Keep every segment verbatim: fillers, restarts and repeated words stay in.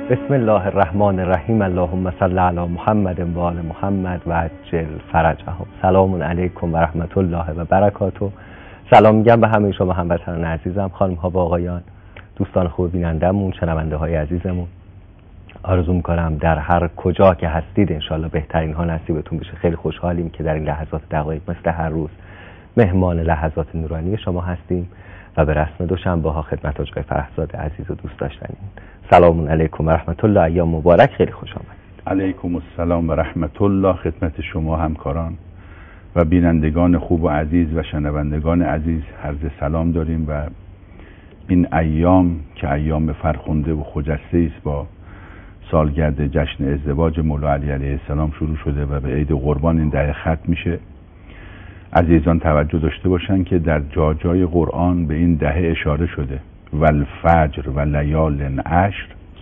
بسم الله الرحمن الرحیم. اللهم صل علی محمد و آل محمد و عجل فرجهم. سلام علیکم و رحمت الله و برکاته. سلام میگم به همه شما هموطنان عزیزم، خانم ها و آقایان، دوستان خوب بینندمون، شنونده های عزیزمون. آرزو میکنم در هر کجا که هستید انشالله بهترین ها نصیبتون بشه. خیلی خوشحالیم که در این لحظات دقایق مثل هر روز مهمان لحظات نورانی شما هستیم و به رسم دوشنبه ها خدمت آقای فرهزاد عزیز و دوست داشتنی. سلام علیکم و رحمت الله. ایام مبارک. خیلی خوش آمدید. علیکم السلام و رحمت الله خدمت شما همکاران و بینندگان خوب و عزیز و شنوندگان عزیز عرض سلام داریم. و این ایام که ایام فرخنده و خجسته است با سالگرد جشن ازدواج مولا علی علیه السلام شروع شده و به عید قربان این دهه ختم میشه. عزیزان توجه داشته باشن که در جا جای قرآن به این دهه اشاره شده و الفجر و لیال عشر،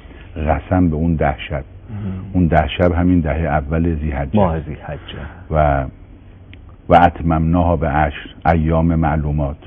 قسم به اون ده شب. اون ده شب همین دهه اول ذی‌حجه، ماه ذی‌حجه و و اتممناها به عشر، ایام معلومات.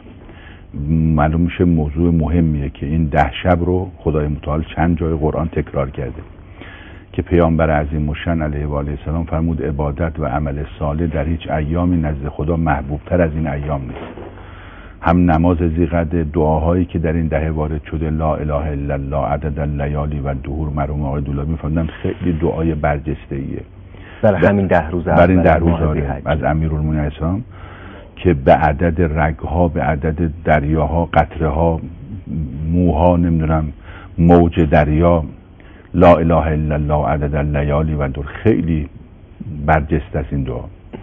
معلوم میشه موضوع مهمیه که این ده شب رو خدای متعال چند جای قرآن تکرار کرده که پیامبر عظیم الشأن علیه و آله السلام فرمود عبادت و عمل صالح در هیچ ایامی نزد خدا محبوب تر از این ایام نیست. هم نماز ذی‌قعده، دعاهایی که در این دهه وارد شده، لا اله الا الله عدد اللیالی و الدهور، مرحوم آقای دولابی فرمودن خیلی دعای برجسته ایه برای همین ده روز برای این ده روز از امیرالمومنین اسلام که به عدد رگها، به عدد دریاها، قطره ها، موها، نمیدونم موج دریا، لا اله الا الله عدد اللیالی و الدهور، خیلی برجسته است این دعا.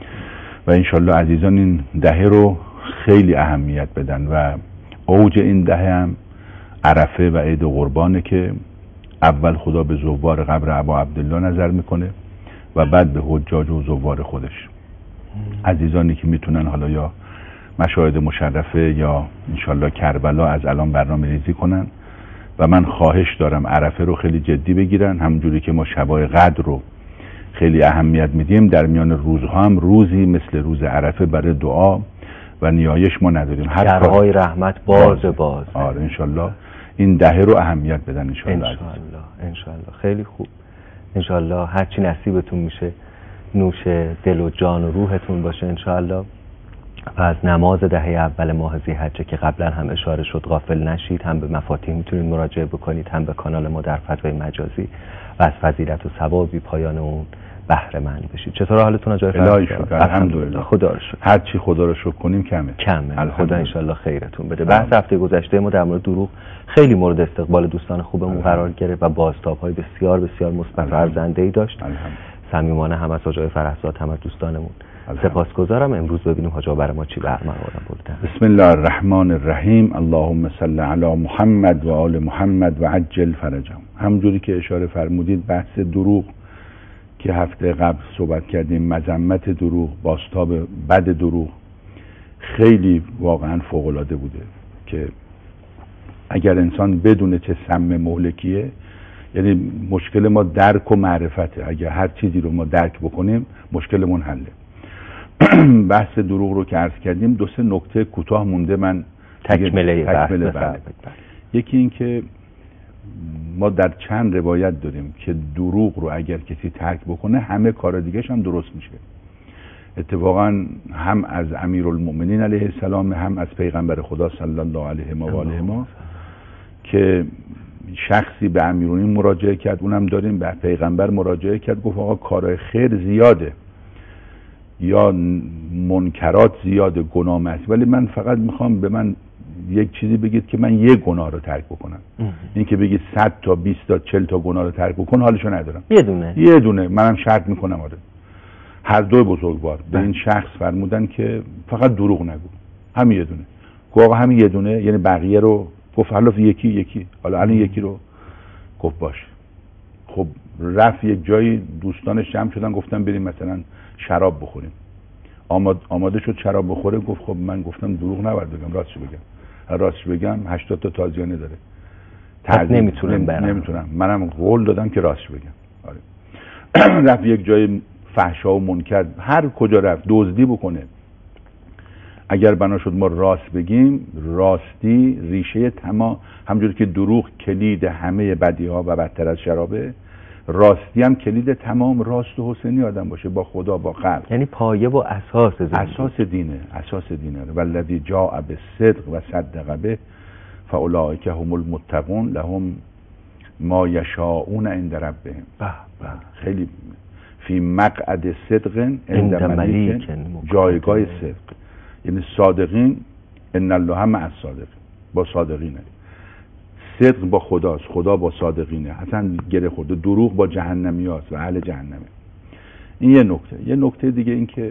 و انشالله عزیزان این دهه رو خیلی اهمیت بدن و اوج این دهه هم عرفه و عید قربانه که اول خدا به زوار قبر ابا عبدالله نظر میکنه و بعد به حجاج و زوار خودش. عزیزانی که میتونن حالا یا مشاهد مشرفه یا انشالله کربلا از الان برنامه ریزی کنن و من خواهش دارم عرفه رو خیلی جدی بگیرن، همونجوری که ما شبای قدر رو خیلی اهمیت میدیم. در میان روزها هم روزی مثل روز عرفه برای دعا و نیایش ما نداریم. درهای رحمت باز باز. آره انشالله این دهه رو اهمیت بدن انشالله. انشالله انشالله خیلی خوب. انشالله هرچی نصیبتون میشه نوش دل و جان و روحتون باشه انشالله. و از نماز دهه اول ماه ذی‌حجه که قبلا هم اشاره شد غافل نشید. هم به مفاتیح میتونید مراجعه بکنید، هم به کانال ما در فضای مجازی و از فضیلت و ثوابی پایان اون بهره مند بشید. چطور حالتون آقای فرهزاد؟ الحمدلله. خدا رو شکر. هر چی خدا رو شکر کنیم کمه. کمه. خدا انشالله خیرتون بده. بحث هفته گذشته ما در مورد دروغ خیلی مورد استقبال دوستان خوبمون قرار گرفت و بازتاب‌های بسیار بسیار مثبت و ارزنده‌ای داشت. صمیمانه هم از آقای فرهزاد هم از دوستانمون سپاسگزارم. امروز ببینیم حاجا برای ما چی برنامه بردن. بسم الله الرحمن الرحیم. اللهم صل علی محمد و آل محمد و عجل فرجهم. همونجوری که اشاره فرمودید بحث دروغ که هفته قبل صحبت کردیم، مذمت دروغ، بازتاب بد دروغ، خیلی واقعا فوق‌العاده بوده که اگر انسان بدونه چه سم مهلکیه، یعنی مشکل ما درک و معرفته. اگر هر چیزی رو ما درک بکنیم مشکلمون حله. بحث دروغ رو که عرض کردیم دو سه نکته کوتاه مونده من تکمله تکمله بله. یکی این که ما در چند روایت داریم که دروغ رو اگر کسی ترک بکنه همه کار دیگه‌ش هم درست میشه. اتفاقا هم از امیرالمومنین علیه السلام هم از پیغمبر خدا صلی الله علیه و آله ما که شخصی به امیرالمومنین مراجعه کرد، اونم داریم به پیغمبر مراجعه کرد، گفت آقا کارهای خیر زیاده یا منکرات زیاده، گناه است، ولی من فقط میخوام به من یک چیزی بگید که من یک گناه رو ترک بکنم. این که بگید صد تا بیست تا چهل تا گناه رو ترک بکن حالشو ندارم. یه دونه یه دونه منم شرط میکنم. آره هر دو بزرگوار به این شخص فرمودن که فقط دروغ نگو، همین یه دونه. گفت آقا همین یه دونه، یعنی بقیه رو گفت حالا یکی یکی حالا الان یکی رو گفت باش. خب رفت یک جایی، دوستانش جمع شدن گفتن بریم مثلا شراب بخوریم. آماد آماده شد شراب بخوره، گفت خب من گفتم دروغ نباید بگم، راستش بگم. راستش بگم هشتاد تا تازیانه داره. پس نمیتونم برم. نمیتونم. منم قول دادم که راستش بگم. آره. رفت یک جای فحشا و منکر، هر کجا رفت دزدی بکنه، اگر بنا شد ما راست بگیم، راستی ریشه تمام، همجوری که دروغ کلید همه بدیها و بدتر از شرابه، راستی هم کلید تمام راست و حسینی آدم باشه با خدا، با خلق. یعنی پایه و اساس زندگی. اساس دینه، اساس دینه. والذی جاء بالصدق و صدق به فاولئک هم المتقون لهم ما یشاءون عند ربهم. خیلی فی مقعد صدق عند ملیک، جایگاه صدق. یعنی صادقین، ان الله مع الصادقین، با صادقینه. صدق با خداست، خدا با صادقینه. اصلا گره خورده. دروغ با جهنمی هاست و اهل جهنمه. این یه نکته. یه نکته دیگه این که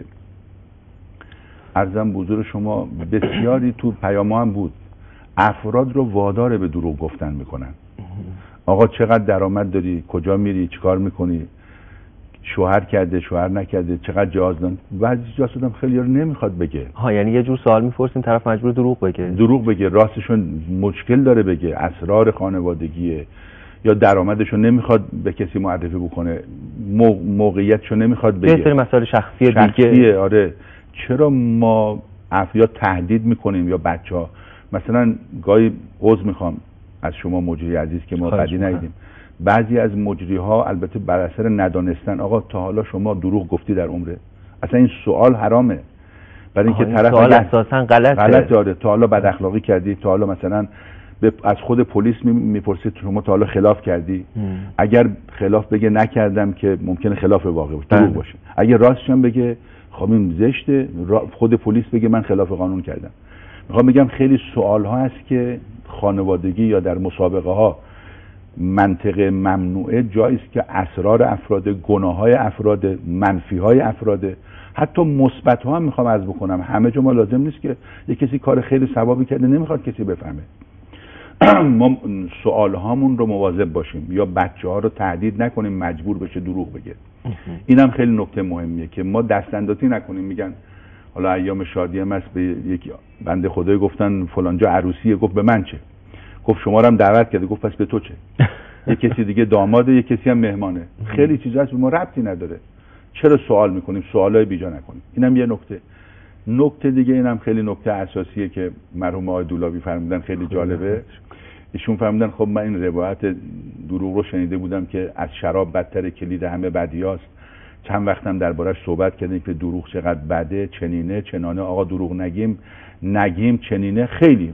عرضم حضور شما، بسیاری تو پیام هم بود، افراد رو وادار به دروغ گفتن میکنن. آقا چقدر درآمد داری، کجا میری، چیکار میکنی، شوهر کرده، شوهر نکرده، چقدر جواز دارن. بعضی جا شدم خیلی رو نمیخواد بگه. ها یعنی یه جور سوال میپرسیم، طرف مجبور دروغ بگه. دروغ بگه، راستشون مشکل داره بگه، اسرار خانوادگیه، یا درآمدشو نمیخواد به کسی معرفی بکنه، موقعیتشو نمیخواد بگه. یه سری مسائل شخصی دیگه. شخصیه، آره. چرا ما افراد تهدید میکنیم یا بچه‌ها؟ مثلا گاهی عذر میخوام از شما مجری عزیز که ما قدی ندیدیم، بعضی از مجری ها البته بر اثر ندانستن، آقا تا حالا شما دروغ گفتی در عمره؟ اصلا این سوال حرامه، برای اینکه طرف سوال اساسا غلطه. غلط داره. تا حالا بد اخلاقی کردی؟ تا حالا مثلا از خود پلیس میپرسید شما تا حالا خلاف کردی؟ ام. اگر خلاف بگه نکردم که ممکنه خلاف واقع باشه، دروغ باشه. اگر راستش هم بگه خب این زشته، خود پلیس بگه من خلاف قانون کردم. میخوام بگم خیلی سوال ها هست که خانوادگی یا در مسابقه ها منطق ممنوعه جایی است که اسرار افراد، گناه های افراد، منفی های افراد، حتی مثبت ها هم میخوام عرض بکنم. همه جا ما لازم نیست که یه کسی کار خیلی ثوابی کرده نمیخواد کسی بفهمه. ما سوال هامون رو مواظب باشیم، یا بچه ها رو تهدید نکنیم مجبور بشه دروغ بگه. اینم خیلی نکته مهمیه که ما دست اندازی نکنیم. میگن حالا ایام شادی هم هست، به یکی بنده خدای گفتن فلانجا عروسیه، گفت به من چه؟ گفت شما رو هم دعوت کرده، گفت پس به تو چه؟ یک کسی دیگه داماده، یک کسی هم مهمانه. خیلی چیزا هست به ما ربطی نداره. چرا سوال میکنیم؟ سوالای بیجا نکنیم. اینم یه نکته. نکته دیگه اینم خیلی نکته اساسیه که مرحوم آقای دولابی فرمودن، خیلی جالبه. ایشون فرمودن خب من این روایت دروغ رو شنیده بودم که از شراب بدتر، کلید همه بدیاست. چند وقتم دربارش صحبت کردیم که دروغ چقدر بده، چنینه چنانه. آقا دروغ نگیم، نگیم چنینه خیلی.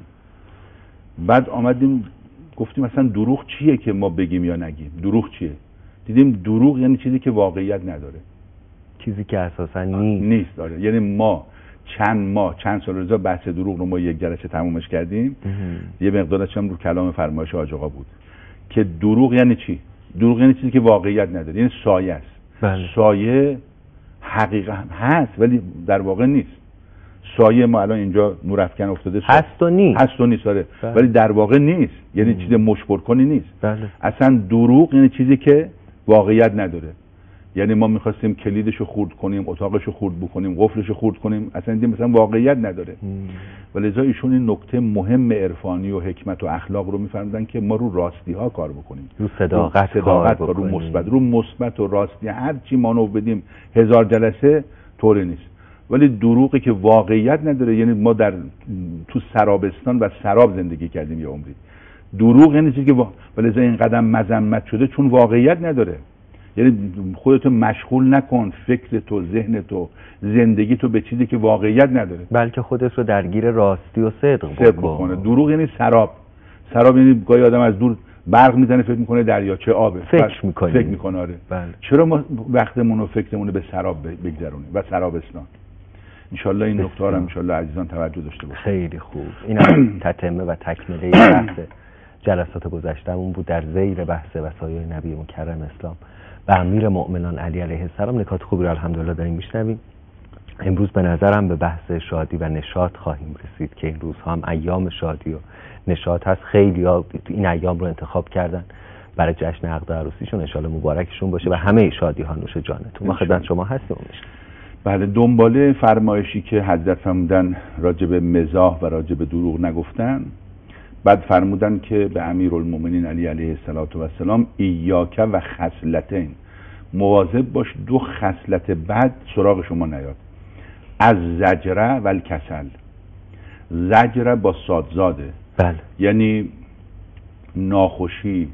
بعد آمدیم گفتیم مثلا دروغ چیه که ما بگیم یا نگیم؟ دروغ چیه؟ دیدیم دروغ یعنی چیزی که واقعیت نداره، چیزی که اساسا نیست نیست داره. یعنی ما چند ماه چند سال رضا بحث دروغ رو ما یک جلسه تمومش کردیم. یه مقدارش هم رو کلام فرمایش حاج آقا بود که دروغ یعنی چی؟ دروغ یعنی چیزی که واقعیت نداره، یعنی سایه است. بله. سایه حقیقت هست ولی در واقع نیست. سایه ما الان اینجا نورافکن افتاده، هست و نیست، هست و نیست آره. بله. ولی در واقع نیست، یعنی چیز مشبر کنی نیست. بله. اصلا دروغ یعنی چیزی که واقعیت نداره. یعنی ما می‌خواستیم کلیدشو خورد کنیم، اتاقشو خورد بکنیم، قفلشو خورد کنیم، اصلا دیدیم مثلا واقعیت نداره. ولذا ایشون این نکته مهم عرفانی و حکمت و اخلاق رو می‌فرمودن که ما رو راستی ها کار بکنیم، رو صداقت, رو صداقت کار رو مثبت، رو مثبت و راستی. هر چی مانو بدیم هزار جلسه طوری نیست. ولی دروغی که واقعیت نداره، یعنی ما در تو سرابستان و سراب زندگی کردیم یه عمری. دروغ یعنی چیزی که وا... ولذا این قدم مذمت شده چون واقعیت نداره. یعنی خودتو مشغول نکن، فکر تو، ذهن تو، زندگی تو به چیزی که واقعیت نداره، بلکه خودت رو درگیر راستی و صدق بکنه. دروغ یعنی سراب. سراب یعنی گاهی آدم از دور برق میزنه فکر میکنه دریاچه آبه، فکر میکنه فکر میکنه آره. بله. چرا ما وقتمون و فکرمون رو به سراب بگذرونیم و سرابستان؟ انشالله این نکته رو انشالله عزیزان توجه داشته باشید. خیلی خوب. این تتمه و تکمله بحث جلسات گذشتهمون بود در ذیل بحث وصایای نبی مکرم اسلام و امیر مؤمنان علی علیه السلام. نکات خوبی رو الحمدلله داریم میشنویم. امروز به نظرم به بحث شادی و نشاط خواهیم رسید که این روزها هم ایام شادی و نشاط هست. خیلی ها این ایام رو انتخاب کردن برای جشن عقد عروسیشون، ان شاءالله مبارکشون باشه و همه شادی ها نوش جانتون. ما خدمت شما هستیم. بله، دنباله فرمایشی که حضرت فرمودن راجع به مزاح و راجع به دروغ نگفتن، بعد فرمودن که به امیرالمومنین علی علیه السلام ایاک و خصلتین، مواظب باش دو خصلت بد سراغ شما نیاد، از زجره و الکسل. زجر با سادزاده. بله. یعنی ناخوشی،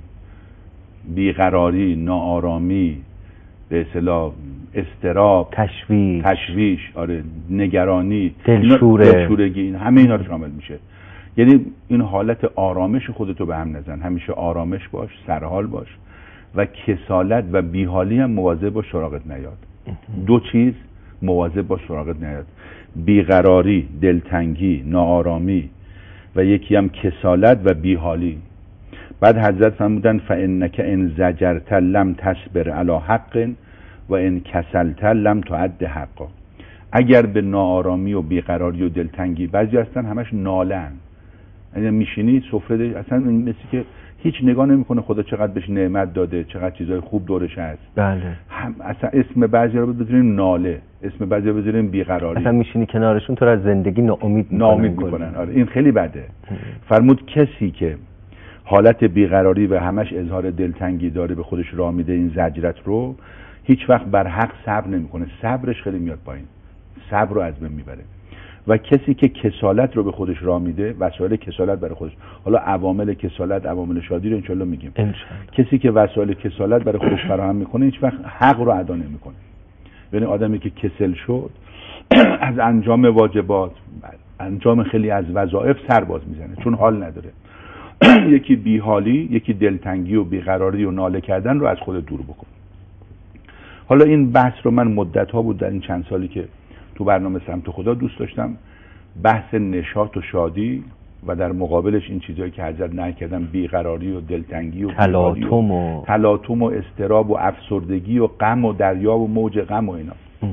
بیقراری، ناآرامی، به اصطلاح اضطراب، تشویش تشویش آره نگرانی، دلشوره، دلشورگی، این همه اینا رو شامل میشه. یعنی این حالت آرامش خودتو به هم نزن، همیشه آرامش باش، سرحال باش و کسالت و بیحالی هم مواظب باش سراغت نیاد. دو چیز مواظب باش سراغت نیاد، بیقراری، دلتنگی، ناآرامی و یکی هم کسالت و بیحالی. بعد حضرت فرمودن فانک ان زجرت لم تصبر علی حق و ان کسلت لم تعد حقا. اگر به ناآرامی و بیقراری و دلتنگی، بعضی هستن همش نالن، یعنی میشینی سفره اصلا مثل که هیچ نگاه نمیکنه خدا چقدر بهش نعمت داده، چقدر چیزای خوب دورش هست. بله. هم اصلا اسم بعضی رو بذاریم ناله، اسم بعضی رو بذاریم بیقراری، اصلا میشینی کنارشون تو رو از زندگی ناامید میکنن. ناامید میکنن. آره این خیلی بده. فرمود کسی که حالت بیقراری و همش اظهار دلتنگی داره، به خودش راه میده این زجرت رو، هیچ وقت بر حق صبر نمیکنه، صبرش خیلی میاد پایین، صبر رو از بین میبره. و کسی که کسالت رو به خودش راه میده، وسایل کسالت برای خودش، حالا عوامل کسالت، عوامل شادی رو انشالله میگیم، کسی که وسایل کسالت برای خودش فراهم میکنه هیچ وقت حق رو ادا نمیکنه. یعنی آدمی که کسل شد از انجام واجبات، انجام خیلی از وظایف سر باز میزنه چون حال نداره. یکی بیحالی، یکی دلتنگی و بیقراری و ناله کردن رو از خود دور بکن. حالا این بحث رو من مدت ها بود در این چند سالی که تو برنامه سمت خدا دوست داشتم، بحث نشاط و شادی و در مقابلش این چیزایی که حضرت نهی کردن، بیقراری و دلتنگی و تلاطم و تلاطم و اضطراب و افسردگی و غم و دریا و موج غم و اینا.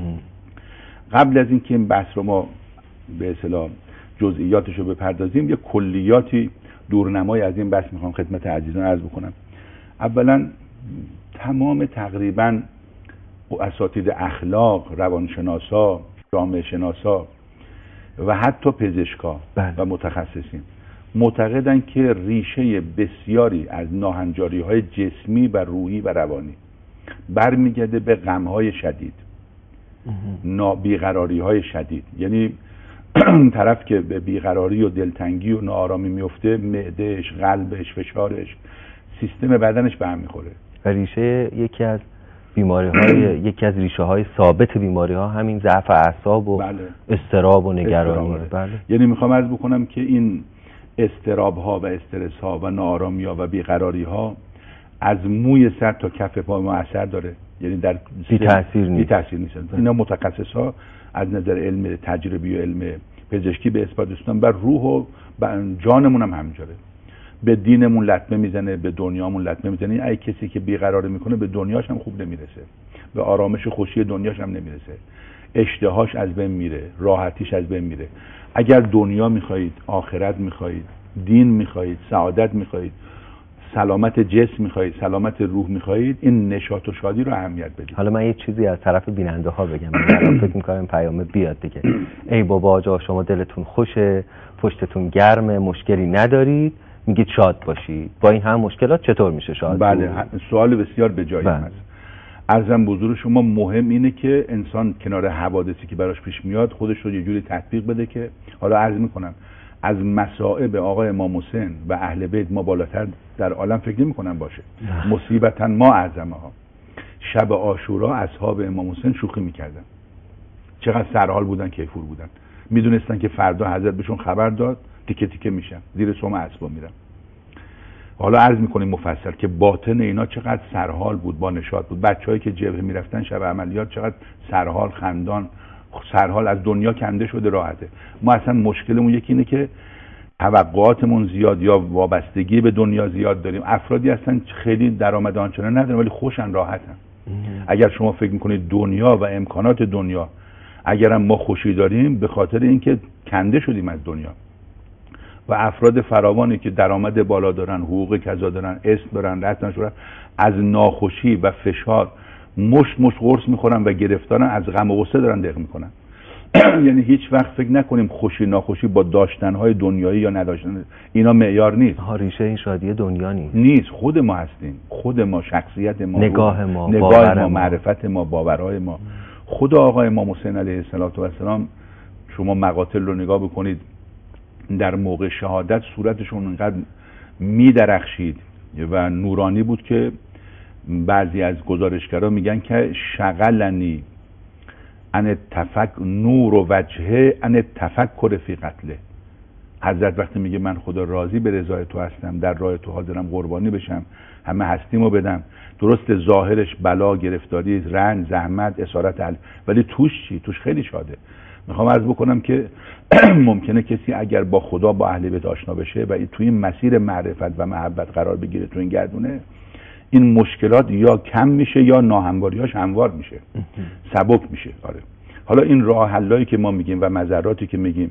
قبل از اینکه این بحث رو ما به اصطلاح جزئیاتش رو بپردازیم، یه کلیاتی دورنمای از این بحث میخوام خدمت عزیزان عرض بکنم. اولا تمام تقریبا اساتید اخلاق، روانشناسا، جامعه شناسا و حتی پزشکا و متخصصین معتقدن که ریشه بسیاری از ناهنجاری‌های جسمی و روحی و روانی برمیگرده به غم‌های شدید، بیقراری‌های شدید. یعنی طرف که به بیقراری و دلتنگی و ناآرامی میفته، معدهش، قلبش، فشارش، سیستم بدنش به هم میخوره. و ریشه یکی از بیماری‌های یکی از ریشه‌های ثابت بیماری‌ها همین ضعف اعصاب و بله. اضطراب و نگرانی. بله. یعنی میخوام عرض بکنم که این اضطراب‌ها و استرس‌ها و ناآرامی‌ها و بیقراری‌ها از موی سر تا کف پا ما اثر داره، یعنی در بی تاثیر نیست. بی تاثیر نیست. اینا متخصص‌ها از نظر علم تجربی و علم پزشکی به اثبات رسوندن بر روح و جانمون هم همینجوره. به دینمون لطمه میزنه، به دنیامون لطمه میزنه. ای کسی که بیقراری میکنه به دنیاش هم خوب نمیرسه، به آرامش و خوشی دنیاش هم نمیرسه، اشتهاش از بین میره، راحتیش از بین میره. اگر دنیا میخواهید، آخرت میخواهید، دین میخواهید، سعادت میخواهید، سلامت جسم میخواهید، سلامت روح میخواهید، این نشاط و شادی رو اهمیت بدید. حالا من یه چیزی از طرف بیننده ها بگم، من فکر میکنم پیام بیاد دیگه. ای بابا جا شما دلتون خوشه، پشتتون گرمه، مشکلی ندارید، میگید شاد باشید. با این هم مشکلات چطور میشه شاد؟ بله، سوال بسیار به جایی هست. عرضم حضور شما مهم اینه که انسان کنار حوادثی که براش پیش میاد خودش رو یه جوری تطبیق بده که، حالا عرض میکنم از مصائب آقای امام حسین و اهل بیت ما بالاتر در عالم فکر نمی‌کنم باشه. مصیبتاً ما اعظمها. شب عاشورا اصحاب امام حسین شوخی میکردن، چقدر سرحال بودن، کیفور بودن، میدونستن که فردا حضرت بهشون خبر داد، تیکه تیکه میشن، زیر سم اسبا میرن. حالا عرض میکنیم مفصل که باطن اینا چقدر سرحال بود، با نشاط بود. بچه‌هایی که جبهه میرفتن شب عملیات چقدر سرحال، خندان، سرحال، از دنیا کنده شده، راحته. ما اصلا مشکلمون یکی اینه که توقعاتمون زیاد یا وابستگی به دنیا زیاد داریم. افرادی هستن خیلی درآمد آنچنان ندارن ولی خوشن، راحتن. اگر شما فکر میکنید دنیا و امکانات دنیا، اگرم ما خوشی داریم به خاطر اینکه کنده شدیم از دنیا. و افراد فراوانی که درآمد بالا دارن، حقوق کذا دارن، اسم دارن، رتن شدن، از ناخوشی و فشار مشت مشت قرص میخورن و گرفتارن، از غم و غصه دارن دق میکنن. یعنی هیچ وقت فکر نکنیم خوشی ناخوشی با داشتنهای دنیایی یا نداشتن اینا معیار نیست. ها، ریشه این شادی دنیا نیست. نیست، خود ما هستیم، خود ما، شخصیت ما، نگاه ما، نگاه ما، معرفت ما، باورهای ما. خود آقای امام حسین علیه السلام شما مقاتل رو نگاه بکنید، در موقع شهادت صورتشون انقدر میدرخشید و نورانی بود که بعضی از گزارشگرا میگن که شغلنی ان تفک نور و وجهه ان تفکر فی قتله. حضرت وقتی میگه من خدا راضی به رضای تو هستم، در راه تو حاضرم قربانی بشم، همه هستیمو بدم، درست ظاهرش بلا، گرفتاری، رنج، زحمت، اسارت ال... ولی توش چی؟ توش خیلی شاده. میخوام عرض بکنم که ممکنه کسی اگر با خدا، با اهل بیت آشنا بشه و تو این مسیر معرفت و محبت قرار بگیره، تو این گردونه، این مشکلات یا کم میشه یا ناهمواریاش هموار میشه، سبک میشه. آره. حالا این راه حلایی که ما میگیم و مذراتی که میگیم،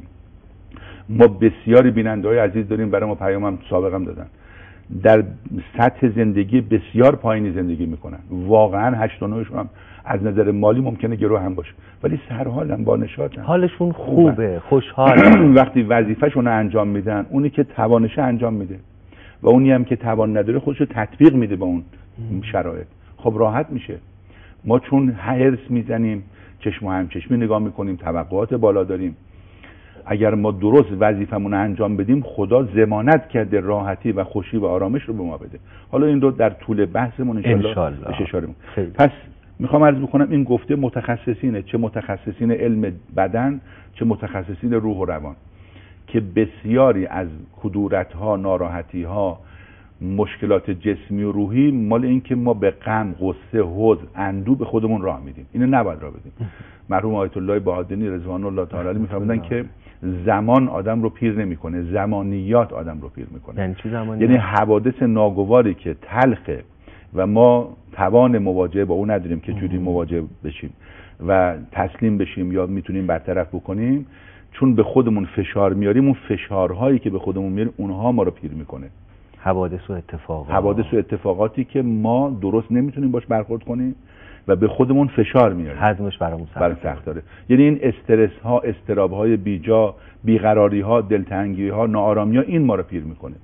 ما بسیاری بیننده‌های عزیز داریم، برای ما پیامم سابقم دادن، در سطح زندگی بسیار پایینی زندگی میکنن، واقعا هشت و نهشون هم از نظر مالی ممکنه گرو هم باشه، ولی سرحالن، با نشاطن، حالشون خوبه، خوشحالن. وقتی وظیفه‌شون رو انجام میدن، اونی که توانشه انجام میده و اونی هم که توان نداره خودشو تطبیق میده با اون شرایط، خب راحت میشه. ما چون هرس میزنیم، چشم و همچشمی نگاه میکنیم، توقعات بالا داریم، اگر ما درست وظیفمون رو انجام بدیم، خدا ضمانت کرده راحتی و خوشی و آرامش رو به ما بده. حالا این رو در طول بحثمون انشالله بهش اشاره میکنم. پس میخوام عرض بکنم این گفته متخصصینه، چه متخصصین علم بدن، چه متخصصین روح و روان، که بسیاری از کدورت‌ها، ناراحتی‌ها، مشکلات جسمی و روحی مال این که ما به غم، غصه، حزن، اندوه به خودمون راه میدیم. اینو نباید راه بدیم. مرحوم آیت الله بهادری رضوان الله تعالی علیه میفرمودن که زمان آدم رو پیر نمیکنه، زمانیات آدم رو پیر میکنه. یعنی چی زمانیات؟ یعنی حوادث ناگواری که تلخه و ما توان مواجهه با اون نداریم که جوری مواجه بشیم و تسلیم بشیم یا میتونیم برطرف بکنیم، چون به خودمون فشار میاریم، اون فشارهایی که به خودمون میاریم اونها ما رو پیر میکنه. حوادث و اتفاقات حوادث و اتفاقاتی که ما درست نمیتونیم باش برخورد کنیم و به خودمون فشار میاریم، هضمش برامون سخت داره. یعنی این استرس ها، استراب های بیجا، بیقراری ها، دلتنگی ها، ناآرامی ها، این ما رو پیر میکنه.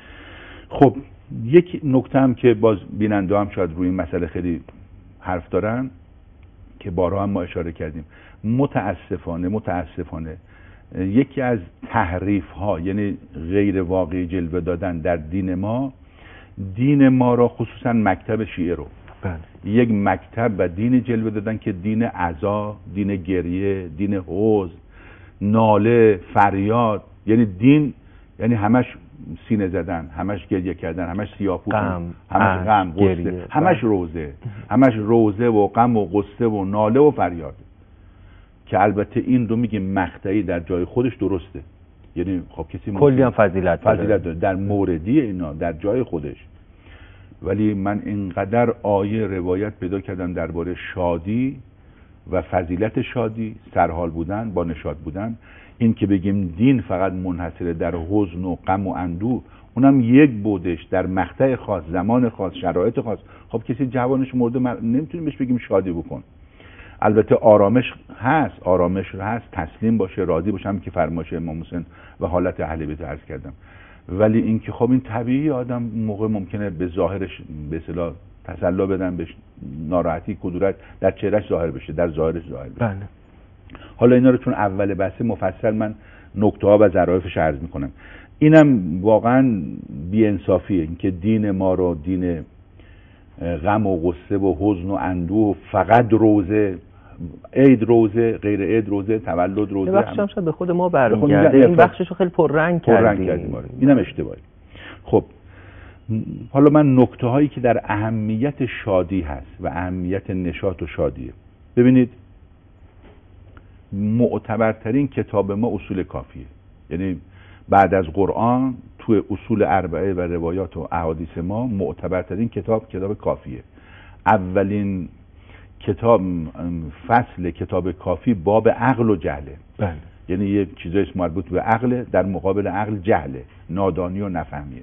خب یک نکته هم که باز بیننده هم شاید روی این مسئله خیلی حرف دارن که بارها هم ما اشاره کردیم، متاسفانه متاسفانه یکی از تحریف ها، یعنی غیر واقعی جلوه دادن در دین ما، دین ما را خصوصا مکتب شیعه رو بله. یک مکتب و دین جلوه دادن که دین عزا، دین گریه، دین حزن، ناله، فریاد، یعنی دین یعنی همش سینه زدن، همش گریه کردن، همش سیاه‌پوشی، همش غم، غصه، همش روزه، همش روزه و غم و غصه و ناله و فریاد، که البته این رو میگیم مقطعی در جای خودش درسته، یعنی خب کسی کلی هم فضیلت فضیلت داره در موردی اینا در جای خودش. ولی من اینقدر آیه روایت پیدا کردم درباره شادی و فضیلت شادی، سرحال بودن، با نشاط بودن، این که بگیم دین فقط منحصره در حزن و غم و اندوه، اونم یک بودش در مقطع خاص، زمان خاص، شرایط خاص. خب کسی جوانش مرده نمیتونیم بهش بگیم شادی بکن. البته آرامش هست، آرامش هست، تسلیم باشه، راضی باشه، هم که فرمایش امام حسین و حالت اهل بیت عرض کردم. ولی این که خب این طبیعی، آدم موقع ممکنه به ظاهرش به اصطلاح تسلا بدن، بهش ناراحتی، کدورت در چهرهش ظاهر بشه، در ظاهرش ظاهر بشه. بله. حالا اینا رو چون اول بحث مفصل من نکته ها و ظرافش عرض میکنم. اینم واقعا بی‌انصافیه، اینکه دین ما رو دین غم و غصه و حزن و اندوه، فقط روزه، عید روزه، غیر عید روزه، تولد روزه، بخشش هم شاید به خود ما برمیگرده. این بخشش رو خیلی پررنگ کردیم. کردیم. اینم اشتباهه. خب حالا من نکته هایی که در اهمیت شادی هست و اهمیت نشاط و شادیه. ببینید معتبرترین کتاب ما اصول کافیه، یعنی بعد از قرآن تو اصول اربعه و روایات و احادیث ما معتبرترین کتاب کتاب کافیه. اولین کتاب فصل کتاب کافی باب عقل و جهله. بله. یعنی یه چیزای مربوط به عقل، در مقابل عقل جهله، نادانی و نفهمیه.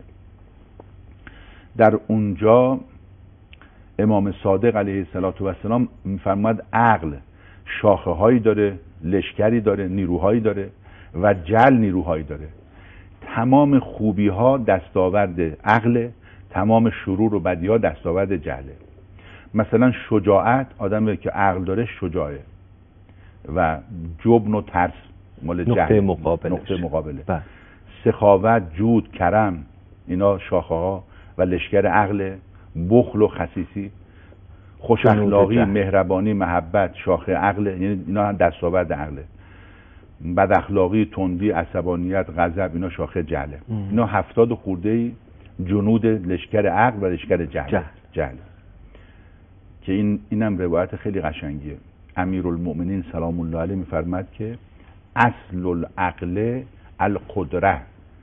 در اونجا امام صادق علیه السلام میفرماد عقل شاخه هایی داره، لشکری داره، نیروهایی داره و جل نیروهایی داره. تمام خوبی ها دستاورد عقل، تمام شرور و بدی ها دستاورد جهله. مثلا شجاعت، آدمی که عقل داره شجاعه و جبن و ترس مال جهل، نقطه مقابله. نقطه مقابله. سخاوت، جود، کرم، اینا شاخه ها و لشکر عقل. بخل و خسیسی، خوش اخلاقی، مهربانی، محبت شاخه عقل، یعنی اینا دستاورد عقله. بد اخلاقی، تندی، عصبانیت، غضب، اینا شاخه جهله. اینا هفتاد خورده جنود لشکر عقل و لشکر جهل. جهل. جهل. که این اینم روایت خیلی قشنگیه. امیرالمؤمنین سلام الله علیه میفرماد که اصل العقل القدره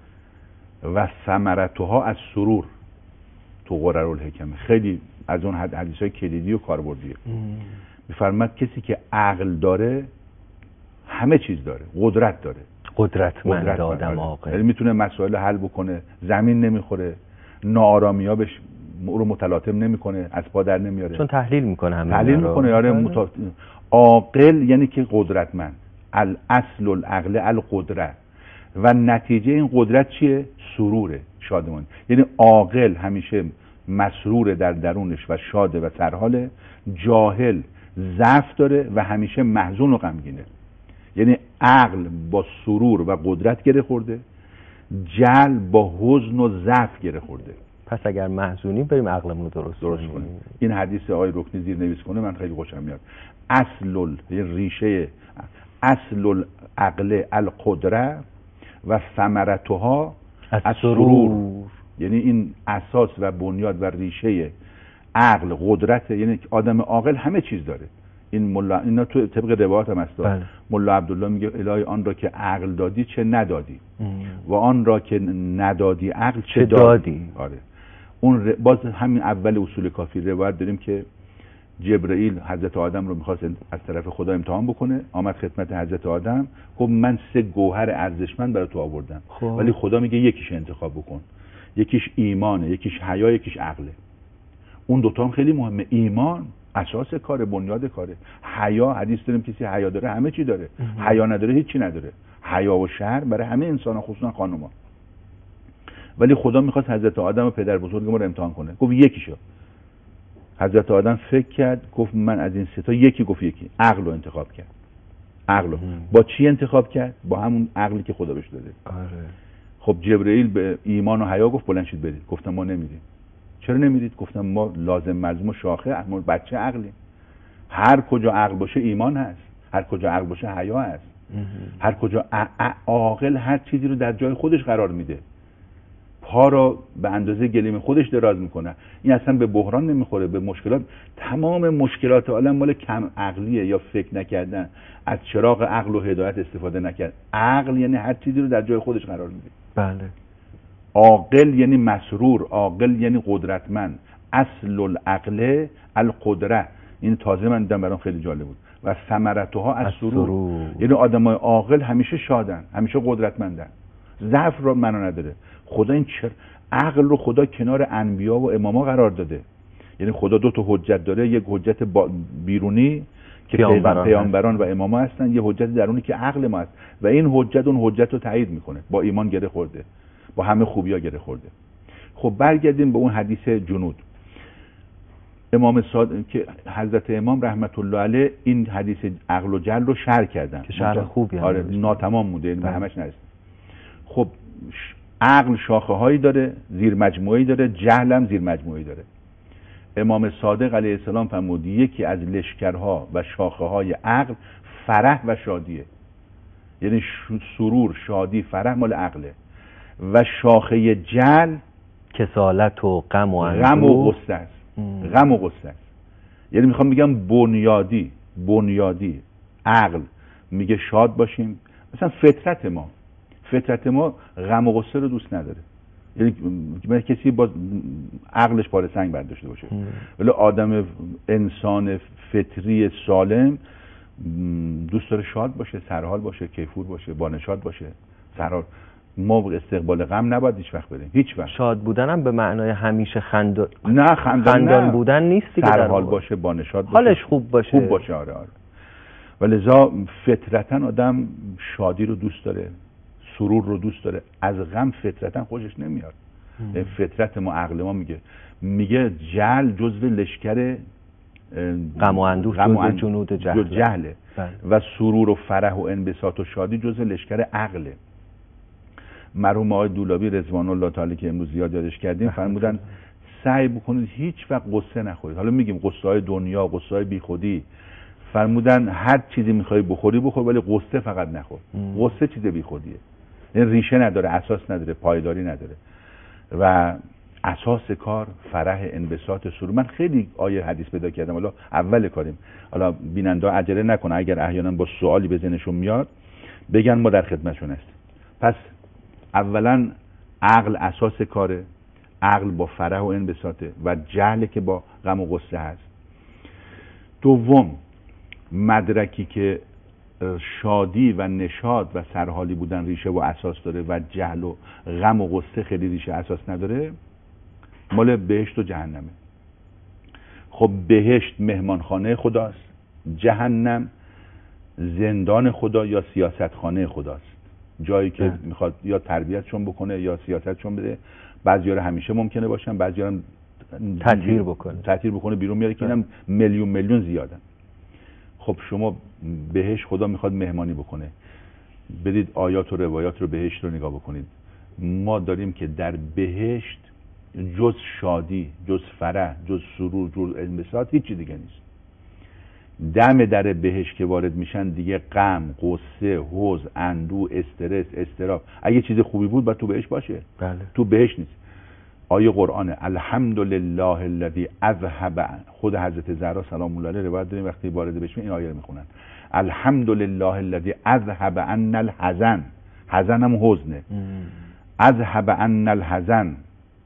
و ثمرتها از سرور. تو قرر الحکمه خیلی از اون حدیثای کلیدی و کاربردیه. میفرماد کسی که عقل داره همه چیز داره، قدرت داره، قدرتمند آدم عاقل، یعنی میتونه مسائل حل بکنه، زمین نمیخوره، ناآرامی‌ها بهش رو متلاطم نمیکنه، از پا در نمیاره، چون تحلیل میکنه، همه تحلیل میکنه. یاره متا... عاقل یعنی که قدرتمند. الاصل العقل القدره و نتیجه این قدرت چیه؟ سروره، شادمانی. یعنی عاقل همیشه مسرور در درونش و شاده و سرحاله. جاهل ضعف داره و همیشه محزون و غمگینه. یعنی عقل با سرور و قدرت گره خورده، جهل با حزن و ضعف گره خورده. پس اگر محزونی بریم عقلمون رو درست درست کنیم. این حدیث آقای رکنی زیر نویس کنه، من خیلی خوشم میاد. اصل ریشه اصل العقل القدره و ثمرتها از سرور. یعنی این اساس و بنیاد و ریشه عقل قدرت، یعنی آدم عاقل همه چیز داره. این ملا اینا تو طبق روایت هم هست. بله. ملا عبدالله میگه الهی آن را که عقل دادی چه ندادی ام. و آن را که ندادی عقل چه, چه دادی, دادی. آره. اون ر... باز همین اول اصول کافی روایت داریم که جبرئیل حضرت آدم رو میخواست از طرف خدا امتحان بکنه، آمد خدمت حضرت آدم گفت من سه گوهر ارزشمند برای تو آوردم، خب. ولی خدا میگه یکیش انتخاب بکن، یکیش ایمانه، یکیش حیا، یکیش عقله. اون دوتا هم خیلی مهمه. ایمان اساس کار، بنیاد کاره. حیا، حدیث داریم کسی حیا داره همه چی داره، حیا نداره هیچی نداره. حیا و شرم برای همه انسان ها، خصوصا خانوما. ولی خدا میخواست حضرت آدم و پدر بزرگ ما رو امتحان کنه، گفت یکیشو. حضرت آدم فکر کرد گفت من از این سه تا یکی، گفت یکی. عقل رو انتخاب کرد. عقل رو با چی انتخاب کرد؟ با همون عقلی که خدا بهش داده. آره. خب جبرئیل به ایمان و حیا گفت بلند شید برید. گفتم ما نمیدیم. چرا نمیدید؟ گفتم ما لازم ملزوم و شاخه، ما بچه عقلیم. هر کجا عقل باشه ایمان هست، هر کجا عقل باشه حیا هست. هر کجا عاقل هر چیزی رو در جای خودش قرار میده، پا رو به اندازه گلیم خودش دراز میکنه. این اصلا به بحران نمیخوره، به مشکلات. تمام مشکلات عالم مال کم عقلیه یا فکر نکردن، از چراغ عقل و هدایت استفاده نکرد. عقل یعنی هر چیزی رو در جای خودش قرار میده. بله. عاقل یعنی مسرور، عاقل یعنی قدرتمند. اصل العقل القدره. این تازه من دیدم برام خیلی جالب بود. و ثمرتها از سرور. یعنی آدمای عاقل همیشه شادن، همیشه قدرتمندن، ضعف رو منو نداره. خدا این چر... عقل رو خدا کنار انبیا و اماما قرار داده. یعنی خدا دو تا حجت داره، یک حجت با... بیرونی که پیامبران, پیامبران و اماما هستن، یه حجت درونی که عقل ما هست و این حجت اون حجت رو تایید میکنه. با ایمان گره خورده، با همه خوبیا گره خورده. خب برگردیم به اون حدیث جنود. امام صادق که حضرت امام رحمت الله علیه این حدیث عقل و جهل رو شرح کردن که شرح خوبی هم. آره ناتمام مونده، یعنی به همش نرسید. خب عقل شاخه هایی داره، زیر مجموعه‌ای داره، جهل هم زیر مجموعه‌ای داره. امام صادق علیه السلام فرمود یکی از لشکرها و شاخه های عقل فرح و شادیه. یعنی سرور، شادی، فرح مال عقله. و شاخه جهل کسالت و غم و غم و غصه است. غم و غصه است. یعنی میخوام بگم بنیادی بنیادی عقل میگه شاد باشیم. مثلا فطرت ما فطرت ما غم و غصه رو دوست نداره. یعنی من کسی با عقلش پاره سنگ برداشته باشه، ولی آدم انسان فطری سالم دوست داره شاد باشه، سرحال باشه، کیفور باشه، بانشاد باشه، سرحال. ما استقبال غم نباید هیچ وقت بریم، هیچ وقت. شاد بودن هم به معنای همیشه خندان نه خندان, خندان نه. بودن نیست دیگه. سرحال باشه، بانشاد باشه، حالش خوب باشه، خوب باشه. آره آره. ولذا فطرتاً آدم شادی رو دوست داره، سرور رو دوست داره. از غم فطرتاً خوشش نمیاد. فطرت ما، عقل ما میگه میگه جهل جزو لشکر غم و اندوه، جزو جنود جهل جهله. و سرور و فرح و انبساط و شادی جزو لشکر عقله. مرحوم آقای دولابی رضوان الله تعالی که امروز زیاد یادش کردیم فرمودن سعی بکنید هیچ وقت قصه نخورید. حالا میگیم قصه های دنیا، قصه های بیخودی، فرمودن هر چیزی میخوای بخوری بخور ولی قصه فقط نخور. قصه چیز بیخودیه، این ریشه نداره، اساس نداره، پایداری نداره و اساس کار فرح، انبساط، سرور. من خیلی آیه حدیث پیدا کردم، حالا اول کاریم، حالا بیننده عجله نکنه اگر احیانا با سوالی به ذهنشون میاد بگن ما در خدمتشون هستیم. پس اولا عقل اساس کاره، عقل با فرح و انبساطه و جهل که با غم و غصه هست. دوم مدرکی که شادی و نشاط و سرحالی بودن ریشه و اساس داره و جهل و غم و غصه خیلی ریشه اساس نداره، مال بهشت و جهنمه. خب بهشت مهمانخانه خداست، جهنم زندان خدا یا سیاستخانه خداست، جایی که ده. میخواد یا تربیتشون بکنه یا سیاستشون بده. بعضی‌ها همیشه ممکنه باشن، بعضی‌ها هم تطهیر بکنه تطهیر بکنه بیرون میاره که اینم میلیون میلیون زیادن. خب شما بهشت خدا میخواد مهمانی بکنه، برید آیات و روایات رو بهشت رو نگاه بکنید. ما داریم که در بهشت جز شادی، جز فرح، جز سرور، جز انبساط هیچی دیگه نیست. دم در بهشت که وارد میشن دیگه غم، غصه، حزن، اندوه، استرس، اضطراب، اگه چیز خوبی بود باید تو بهشت باشه. بله. تو بهشت نیست. آیه قرآنه الحمدلله الذی اذهب، خود حضرت زهرا سلام الله علیها روایت داریم وقتی وارد بهشت این آیه رو میخونن الحمدلله الذی اذهب عنا الحزن، حزن هم حزنه، اذهب عنا الحزن،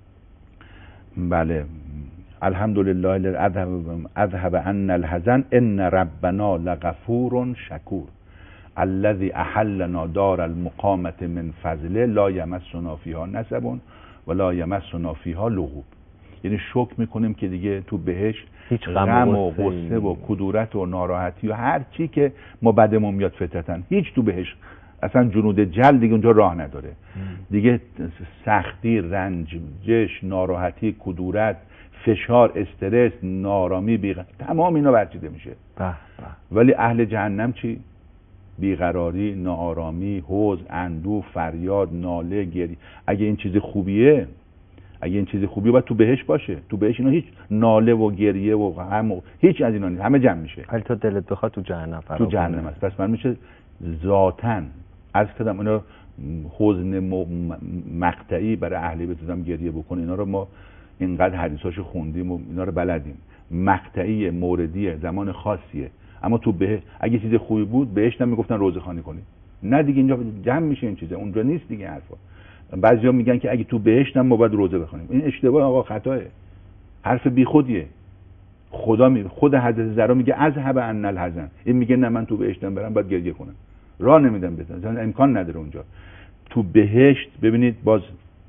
بله الحمدلله الذی اذهب اذهب عنا الحزن ان ربنا لغفور شکور الذی احلنا دار المقامة من فضله لا یمسنا فیها نصب ولا یمسنا فیها لغوب. یعنی شکر میکنیم که دیگه تو بهشت هیچ غم و غصه و کدورت و ناراحتی و هر چی که ما بدمون میاد فطرتاً هیچ تو بهشت اصلا جنود جل دیگه اونجا راه نداره. دیگه سختی، رنجش، ناراحتی، کدورت، فشار، استرس، نارامی، بیغ... تمام اینا برچیده میشه. بح بح. ولی اهل جهنم چی؟ بیقراری، ناآرامی، حزن، اندوه، فریاد، ناله، گریه. اگه این چیز خوبیه، اگه این چیز خوبیه باید تو بهشت باشه. تو بهشت اینا هیچ ناله و گریه و غم و هیچ از اینا نیست، همه جمع میشه. ولی تو دلت بخواد تو جهنم فرا تو جهنم است. پس من میشه ذاتاً از کدام اینا حزن مقطعی برای اهل بیت زدم گریه بکنه، اینا رو ما اینقدر حدیثاشو خوندیم و اینا رو بلدیم. مقطعی، موردی، زمان خاصیه. اما تو به اگه چیز خوبی بود بهش نمیگفتن روزه خوانی کنید، نه دیگه اینجا جمع میشه این چیزا، اونجا نیست دیگه حرفا. بعضیا میگن که اگه تو بهشت هم ما باید روزه بخونیم. این اشتباه آقا، خطاه، حرف بیخودیه. خدا می خود حضرت زهرا میگه اذهب عنا الحزن، این میگه نه من تو بهشتم برم باید گریه کنم، راه نمیدم بزنم، امکان نداره اونجا. تو بهشت ببینید باز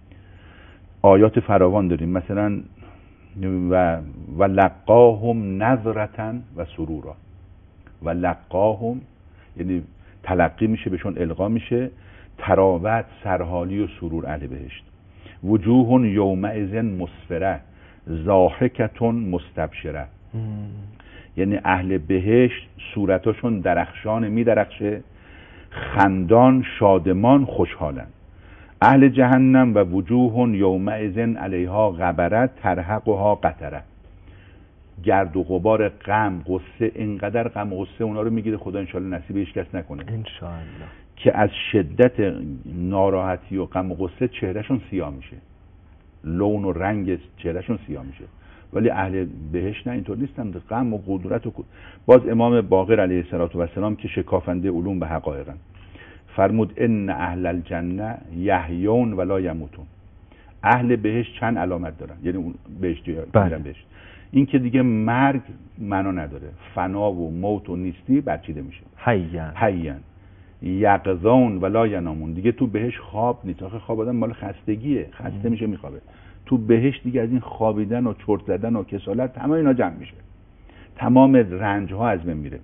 آیات فراوان داریم، مثلا و و لقاهم نظرة و سرورا. و لقاهم یعنی تلقی میشه، بهشون القا میشه تراوت، سرحالی و سرور اهل بهشت. وجوه یومئذ مسفره ضاحکة مستبشره. یعنی اهل بهشت صورتاشون درخشان، میدرخشه، خندان، شادمان، خوشحالن. اهل جهنم و وجوه یومئذ علیها غبره ترهقها قتره. گرد و غبار غم، غصه، اینقدر غم و غصه اونا رو میگیره خدا انشالله نصیب هیچ کس نکنه انشالله، که از شدت ناراحتی و غم و غصه چهرهشون سیاه میشه، لون و رنگ چهرهشون سیاه میشه. ولی اهل بهشت نه، اینطور نیستن، غم و قدرت و باز امام باقر علیه السلام که شکافنده علوم به حقایقن فرمود ان اهل الجنه یحیون ولا یموتون. اهل بهشت چند علامت دارن، یعنی اون بهشتی میرن بهشت، این که دیگه مرگ معنا نداره، فنا و موت و نیستی برچیده میشه. حیان حیان یقظون ولا ینامون. دیگه تو بهشت خواب نیست، آخه خواب آدم مال خستگیه، خسته میشه میخوابه. تو بهشت دیگه از این خوابیدن و چرت زدن و کسالت تمام اینا جمع میشه، تمام رنج ها از بین میره.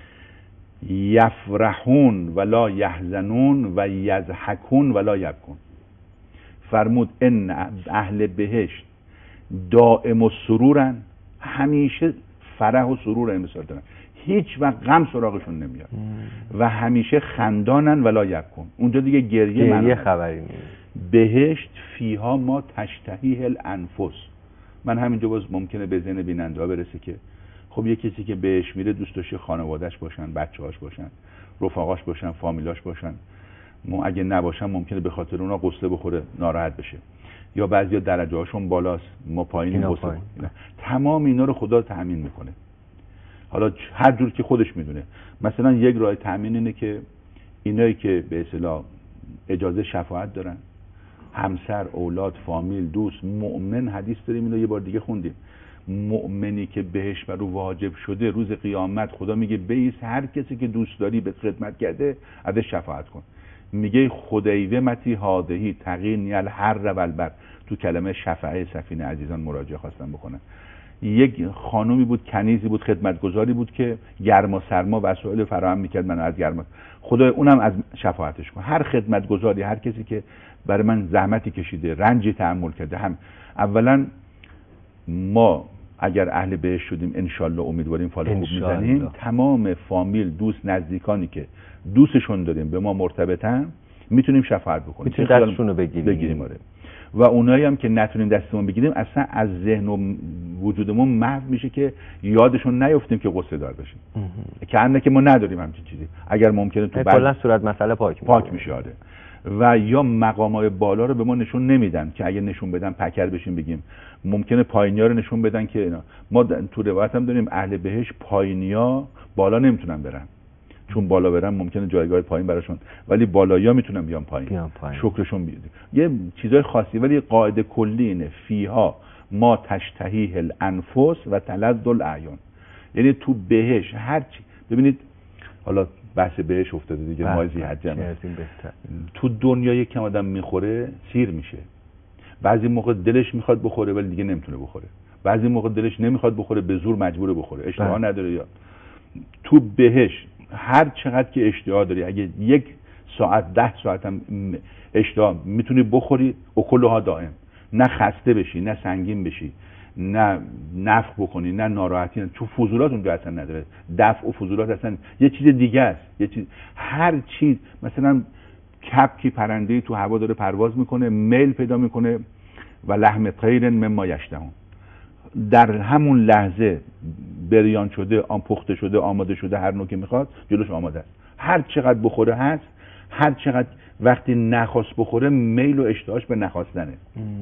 یفرحون ولا یحزنون و یضحکون ولا یبکون. فرمود ان اهل بهشت دائم و سرورن، همیشه فرح و سرور انبساط دارن، هیچ وقت غم سراغشون نمیاد. و همیشه خندانن ولا یبکون. اونجا دیگه گریه گریه خبری نیست. بهشت فیها ما تشتهیه الانفس. من همینجا باز ممکنه به ذهن بیننده ها برسه که خب یه کسی که بهش میره دوست داشته خانواده‌اش باشن، بچه‌هاش باشن، رفقاش باشن، فامیلاش باشن. ما اگه نباشن ممکنه به خاطر اونا قصه بخوره، ناراحت بشه. یا بعضیا درجه هاشون بالاست، ما پایینیم، قصه پایین. تمام اینا رو خدا تأمین میکنه. حالا هر جور که خودش میدونه. مثلا یک راه تأمین اینه که اینایی که به اصطلاح اجازه شفاعت دارن، همسر، اولاد، فامیل، دوست، مؤمن، حدیث داریم اینو یه بار دیگه خوندیم، مؤمنی که بهش بر او واجب شده روز قیامت خدا میگه بیس هر کسی که دوست داری به خدمت کرده ازش شفاعت کن. میگه خدیوه متی هادهی تقینی الحر و البر. تو کلمه شفاعه سفینه عزیزان مراجعه خواستم بکنم. یک خانومی بود، کنیزی بود، خدمتگزاری بود که گرما سرما وسایل فراهم میکرد من از گرما، خدا اونم از شفاعتش کن. هر خدمتگزاری، هر کسی که برای من زحمتی کشیده، رنجی تحمل کرده، هم اولا ما اگر اهل بهشت شدیم انشالله امیدواریم فال خوب میزنیم، تمام فامیل، دوست، نزدیکانی که دوستشون داریم به ما مرتبطن میتونیم شفاعت بکنیم، میتونیم دستشون رو بگیریم. بگیریم آره. و اونایی هم که نتونیم دستمون بگیریم اصلا از ذهن و وجودمون محو میشه که یادشون نیفتیم که غصه دار بشیم، که انه که ما نداریم همچین چیزی. اگر ممکنه تو کلا صورت مسئله پاک میشه پاک میشه آره. و یا مقامات بالا رو به ما نشون نمیدن که اگه نشون بدن پکر بشیم بگیم. ممکنه پایینیا رو نشون بدن که اینا. ما تو روایت هم داریم اهل بهشت پایینیا بالا نمیتونن برن، چون بالا برن ممکنه جایگاه پایین براشون، ولی بالایی‌ها میتونن بیان پایین, بیان پایین. شکرشون بیاد. یه چیزای خاصی، ولی قاعده کلی اینه فیها ما تشتهیه الانفس و تلذ الاعیان. یعنی تو بهشت هر چی ببینید، حالا بحث بهشت افتاده دیگه، مازی حجم تو دنیا یک کم آدم میخوره سیر میشه. بعضی موقع دلش میخواد بخوره ولی دیگه نمیتونه بخوره، بعضی موقع دلش نمیخواد بخوره به زور مجبوره بخوره، اشتها نداره. یا تو بهشت هر چقدر که اشتها داری، اگه یک ساعت ده ساعت هم اشتها میتونی بخوری، اکلها دائم، نه خسته بشی، نه سنگین بشی، نه نفخ بکنی، نه ناراحتی، نه. چون فضولات اونجا اصلا نداره، دفع و فضولات اصلا یه چیز دیگه است. یه چیز، هر چیز، مثلا کبکی پرنده‌ای تو هوا داره پرواز میکنه، میل پیدا میکنه و لحم طیر مما یشتهون، در همون لحظه بریان شده، آن پخته شده، آماده شده، هر نوع که میخواد جلوش آماده است. هر چقدر بخوره هست، هر چقدر وقتی نخواست بخوره میل و اشتهاش به نخواستنه.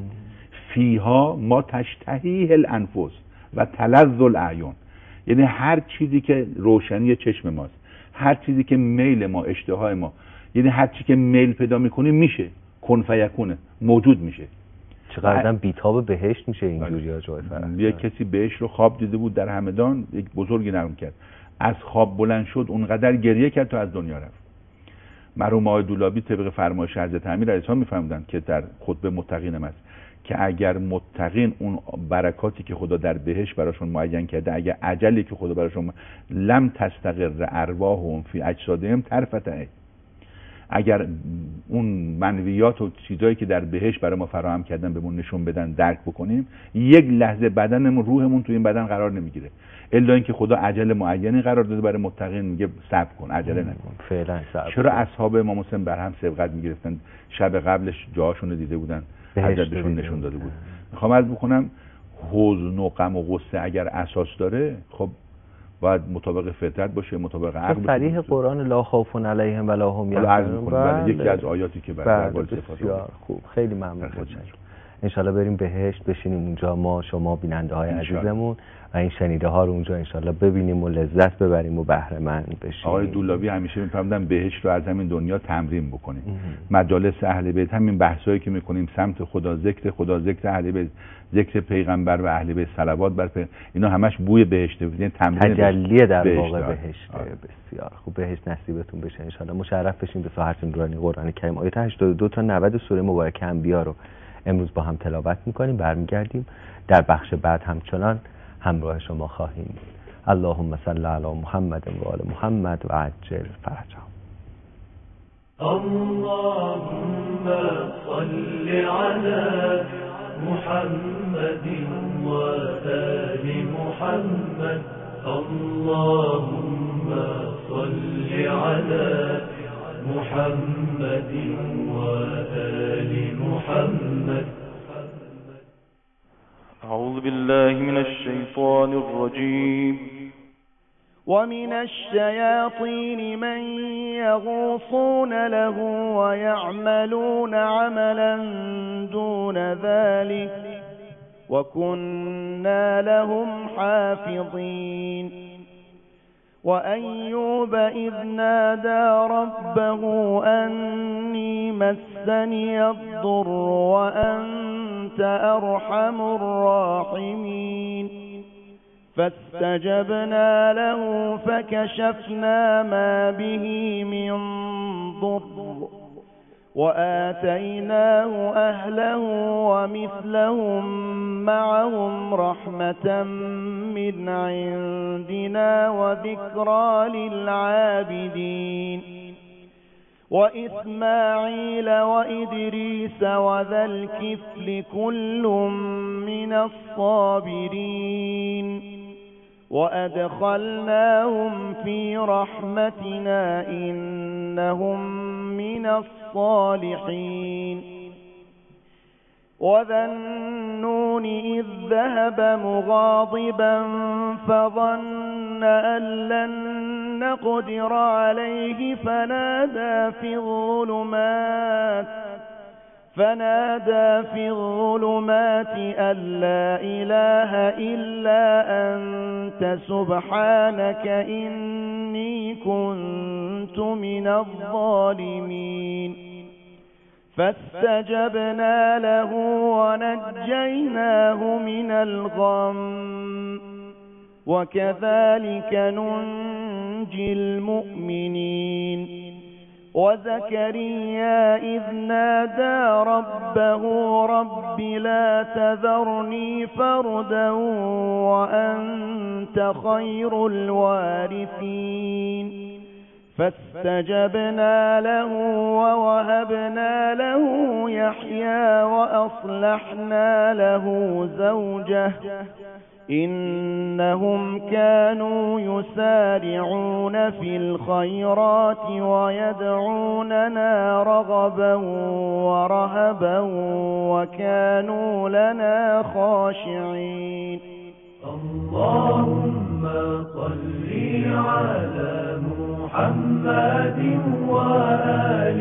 فیها ما تشتهیه الانفس و تلذ الاعیان. یعنی هر چیزی که روشنی چشم ماست، هر چیزی که میل ما، اشتهای ما، یعنی هر چیزی که میل پیدا میکنه میشه، کن فیکونه، موجود میشه. چقدر بیتاب بهشت میشه اینجوری ها. جای فرق یک کسی بهشت رو خواب دیده بود در همدان، یک بزرگی نرم کرد، از خواب بلند شد اونقدر گریه کرد تا از دنیا رفت. مرحوم آقای دولابی طبق فرمایش حضرت امیر علیه السلام میفهمیدن که در خطبه متقین است که اگر متقین اون برکاتی که خدا در بهشت براشون معین کرده، اگر اجلی که خدا براشون لم تستقر ارواحهم فی اجسادهم طرفة عین، اگر اون منویات و چیزایی که در بهشت برای ما فراهم کردن بهمون نشون بدن، درک بکنیم، یک لحظه بدنمون، روحمون تو این بدن قرار نمیگیره، الا اینکه خدا اجل معینی قرار داده برای متقین، میگه صبر کن، عجله نکن. فعلا صبر. چرا اصحاب امام حسین بر هم سبقت میگرفتن؟ شب قبلش جاهاشون رو دیده بودن، حضرتشون نشون داده بود. میخوام عرض بکنم حزن و غم و غصه اگر اساس داره، خب باید مطابق فطرت باشه، مطابق عقل باشه. صریح قرآن لا خوف علیهم ولا هم یحزنون، یکی از آیاتی که بر درباره بسیار خوب. خیلی ممنون. ان شاءالله بریم بهشت، بشینیم اونجا ما شما بیننده های عزیزمون و این شنیده ها رو اونجا ان شاءالله ببینیم و لذت ببریم و بهره مند بشیم. آقای دولابی همیشه میفهمیدن بهشت رو از همین دنیا تمرین بکنیم. مجالس اهل بیت، همین بحثایی که میکنیم سمت خدا، ذکر خدا، ذکر اهل بیت، ذکر پیغمبر و اهل بیت، صلوات بر پیغمبر، اینا همش بوی بهشته، یعنی تمرین تجلی در واقع بهشته. بسیار خوب، بهشت نصیبتون بشه ان شاءالله. مشرف بشین به ساحت نورانی قرآن کریم. آیه هشتاد و دو تا نود سوره مبارکه انبیا رو امروز با هم تلاوت میکنیم، برمیگردیم در بخش بعد همچنان همراه شما خواهیم بود. اللهم صل علی محمد و آل محمد و عجل فرجهم. اللهم صل علی محمد و آل محمد. اللهم صل علی محمد محمد وآل محمد. أعوذ بالله من الشيطان الرجيم. ومن الشياطين من يغوصون له ويعملون عملا دون ذلك وكنا لهم حافظين. وأيوب إذ نادى ربه أني مسني الضر وأنت أرحم الراحمين فاستجبنا له فكشفنا ما به من ضر وآتيناه أهله ومثلهم معهم رحمة من عندنا وذكرى للعابدين. وإسماعيل وإدريس وذا الكفل كل من الصابرين وأدخلناهم في رحمتنا إنهم من الصالحين. وذا النون إذ ذهب مغاضبا فظن أن لن نقدر عليه فنادى في الظلمات فنادى في الظلمات أن لا إله إلا أنت سبحانك إني كنت من الظالمين. فاستجبنا له ونجيناه من الغم وكذلك ننجي المؤمنين. وزكريا إذ نادى ربه رب لا تذرني فردا وأنت خير الوارثين فاستجبنا له ووهبنا له يحيى وأصلحنا له زوجه إنهم كانوا يسارعون في الخيرات ويدعوننا رغبا ورهبا وكانوا لنا خاشعين. اللهم صل على محمد وآل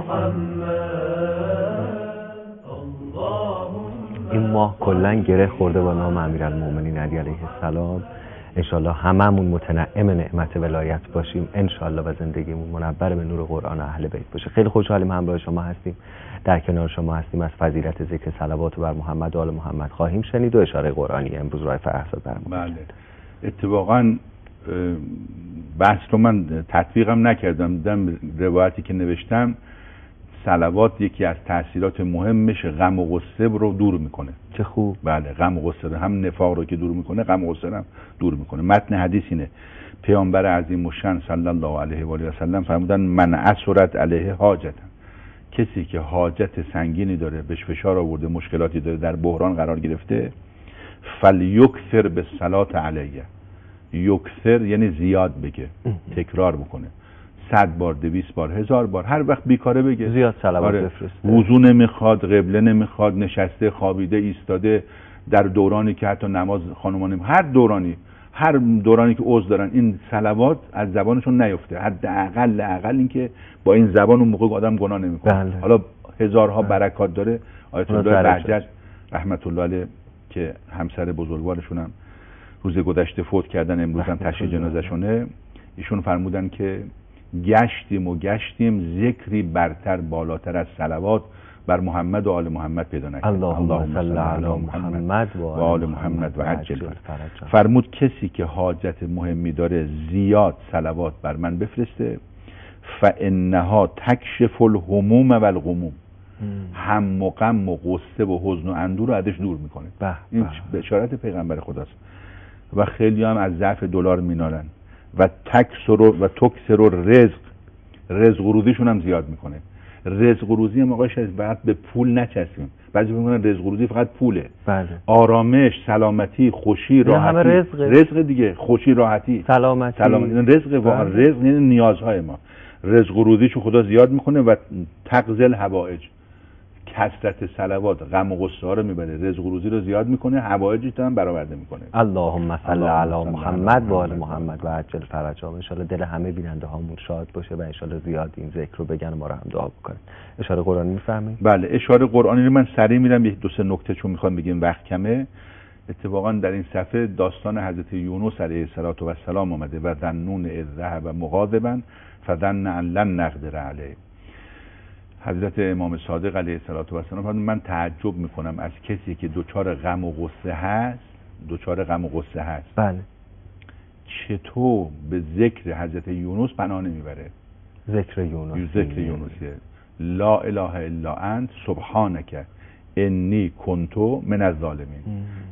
محمد. این ماه کلن گره خورده با نام امیرالمومنین علی علیه السلام. انشالله هممون متنعم نعمت ولایت باشیم انشالله و زندگیمون منور به نور قرآن و اهل بیت باشه. خیلی خوشحالیم همراه شما هستیم، در کنار شما هستیم. از فضیلت ذکر صلوات بر محمد و آل محمد خواهیم شنید و اشاره قرآنی امروز رای فرهزاد برام. بله اتفاقا بحث رو من تطبیقم نکردم، دیدم روایتی که نوشتم صلوات یکی از تأثیرات مهمش غم و غصه رو دور میکنه. چه خوب. بله غم و غصه هم نفاق رو که دور میکنه غم و غصه هم دور میکنه. متن حدیث اینه، پیامبر عظیم الشأن صلی الله علیه و آله و سلم فرمودن من عثرت علیه حاجت، کسی که حاجت سنگینی داره، بهش فشار آورده، مشکلاتی داره، در بحران قرار گرفته، فلیکثر بالصلاة علیه. یکثر یعنی زیاد بگه، تکرار بکنه، صد بار، دویست بار، هزار بار، هر وقت بیکاره بگه زیاد صلوات آره. بفرسته. وضو نمیخواد، قبله نمیخواد، نشسته، خوابیده، ایستاده، در دورانی که حتی نماز خانومان هر دورانی هر دورانی که عذر دارن این صلوات از زبانشون نیفته. حداقل اقل این که با این زبان اون موقع آدم گناه نمیکنه. بله. حالا هزارها بله. برکات داره. آیت الله بهجت رحمت الله علیه که همسر بزرگوارشون هم روز گذشته فوت کردن، امروز هم تشییع جنازه‌شونه، ایشون فرمودن که گشتیم و گشتیم ذکری برتر بالاتر از صلوات بر محمد و آل محمد پیدا نکردیم. اللهم صل علی محمد و آل محمد و عجل فرج. فرمود کسی که حاجت مهمی داره زیاد صلوات بر من بفرسته، فانها تکشف الهموم و الغموم، هم و غم و غصه و حزن و اندوه رو ازش دور میکنه. این بشارت پیغمبر خداست. و خیلی هم از ضعف دلار مینالن و تکسر و تکسر رزق، رزق و روزیشون هم زیاد میکنه. رزق و روزی هم آقایش فقط به پول نچسبیم. بعضی فکر میکنن رزق و روزی فقط پوله. بله. آرامش، سلامتی، خوشی، راحتی، همه رزق. رزق دیگه، خوشی، راحتی، سلامتی، سلامتی. رزق واقعا رزق یعنی نیازهای ما. رزق و روزیشو خدا زیاد میکنه و تقزل حوائج، کثرت صلوات غم و غصه ها رو میبره، رزق و روزی رو زیاد میکنه، حوائجش هم برآورده میکنه. اللهم صل علی محمد و آل محمد و عجل فرجهم. ان شاءالله دل همه بیننده هامون شاد باشه و ان شاءالله زیاد این ذکر رو بگن و ما رو هم دعا بکنن. اشاره قرآنی میفهمید؟ بله، اشاره قرآنی رو من سریع میرم یک دو سه نکته چون میخوام بگیم وقت کمه. اتفاقا در این صفحه داستان حضرت یونس علیه السلام آمده و ذنون اذ ذهب مغاضبا فظن ان لن نقدر علیه. حضرت امام صادق علیه السلام فرمودند من تعجب میکنم از کسی که دوچار غم و غصه هست، دوچار غم و غصه هست، بله، چطور به ذکر حضرت یونس پناه نمیبره. ذکر یونس، ذکر یونسیه لا اله الا انت سبحانک انی کنتو من الظالمین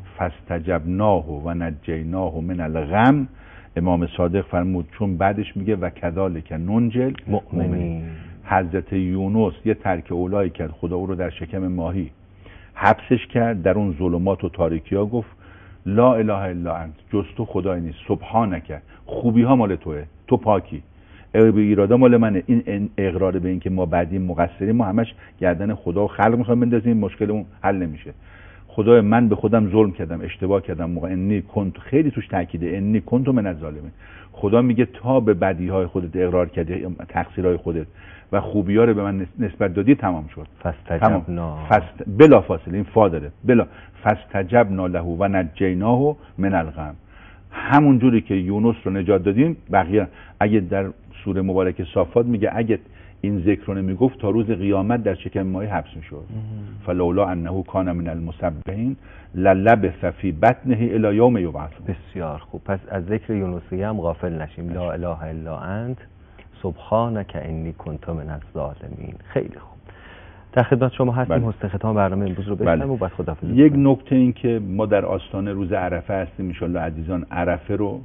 فاستجبناه و نجیناه من الغم. امام صادق فرمود چون بعدش میگه و کذالک ننجل مؤمنین. حضرت یونس یه ترک اولایی کرد، خدا او رو در شکم ماهی حبسش کرد، در اون ظلمات و تاریکی ها گفت لا اله الا انت، جز تو خدای نیست، سبحانک، خوبی ها مال توه، تو پاکی، ایرادا مال منه. این اقرار به این که ما بعدیم مقصریم، ما همش گردن خدا و خلق میخوایم بندازیم، مشکلمون حل نمیشه. خدای من به خودم ظلم کردم، اشتباه کردم، موقع انی کنت، خیلی توش تاکیده، انی کنت من الظالمین. خدا میگه تا به بدیهای خودت اقرار کردی، تقصیرهای خودت و خوبی‌ها رو به من نسبت دادی، تمام شد. فاستجبنا، فست بلا فاصله این فا داره، بلا فاستجبنا له و نجیناه من الغم. همون جوری که یونس رو نجات دادیم، بقیه اگه در سوره مبارکه صافات میگه اگه این ذکر رو نمیگفت تا روز قیامت در شکم ماهی حبس میشد. فلولا انه کان من المسبحین للبث فی بطنه الی یوم یبعثون. بسیار خوب. پس از ذکر یونسی هم غافل نشیم. لا اله الا انت سبحانک انی کنت من الظالمین. خیلی خوب. در خدمت شما هستیم. حسن ختام برنامه امروز رو بشنویم و بعد خداحافظی. یک نکته این که ما در آستانه روز عرفه هستیم، ان شاءالله عزیزان عرفه رو